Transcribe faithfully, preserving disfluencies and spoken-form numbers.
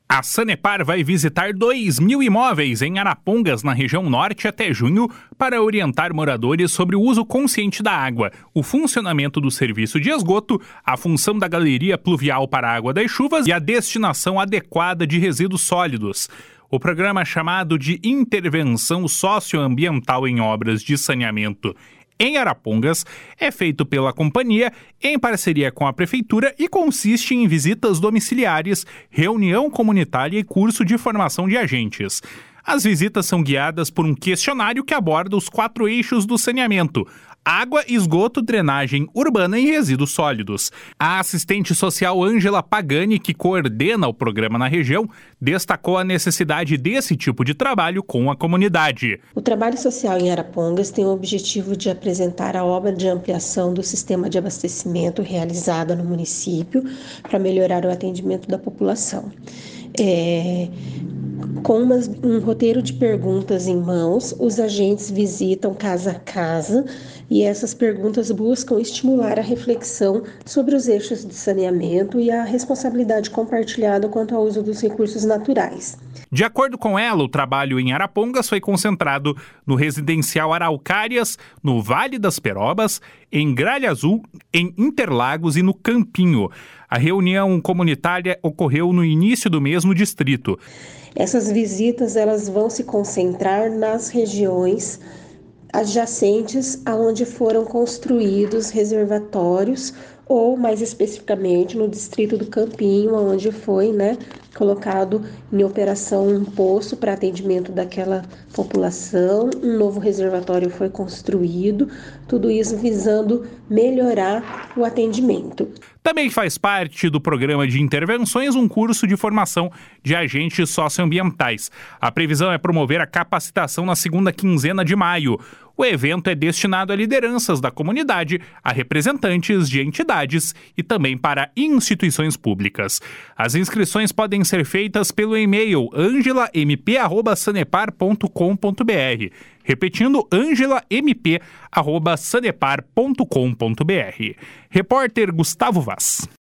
A Sanepar vai visitar dois mil imóveis em Arapongas, na região norte, até junho, para orientar moradores sobre o uso consciente da água, o funcionamento do serviço de esgoto, a função da galeria pluvial para a água das chuvas e a destinação adequada de resíduos sólidos. O programa, chamado de Intervenção Socioambiental em Obras de Saneamento em Arapongas, é feito pela companhia em parceria com a prefeitura e consiste em visitas domiciliares, reunião comunitária e curso de formação de agentes. As visitas são guiadas por um questionário que aborda os quatro eixos do saneamento: água, esgoto, drenagem urbana e resíduos sólidos. A assistente social Ângela Pagani, que coordena o programa na região, destacou a necessidade desse tipo de trabalho com a comunidade. O trabalho social em Arapongas tem o objetivo de apresentar a obra de ampliação do sistema de abastecimento realizada no município para melhorar o atendimento da população. É... Com umas, um roteiro de perguntas em mãos, os agentes visitam casa a casa e essas perguntas buscam estimular a reflexão sobre os eixos de saneamento e a responsabilidade compartilhada quanto ao uso dos recursos naturais. De acordo com ela, o trabalho em Arapongas foi concentrado no residencial Araucárias, no Vale das Perobas, em Gralha Azul, em Interlagos e no Campinho. A reunião comunitária ocorreu no início do mesmo distrito. Essas visitas elas vão se concentrar nas regiões adjacentes aonde foram construídos reservatórios, ou mais especificamente no distrito do Campinho, onde foi, né, colocado em operação um poço para atendimento daquela população, um novo reservatório foi construído, tudo isso visando melhorar o atendimento. Também faz parte do programa de intervenções um curso de formação de agentes socioambientais. A previsão é promover a capacitação na segunda quinzena de maio. O evento é destinado a lideranças da comunidade, a representantes de entidades e também para instituições públicas. As inscrições podem ser feitas pelo e-mail angela m p arroba sanepar ponto com ponto b r. Repetindo, angela m p arroba sanepar ponto com ponto b r. Repórter Gustavo Vaz.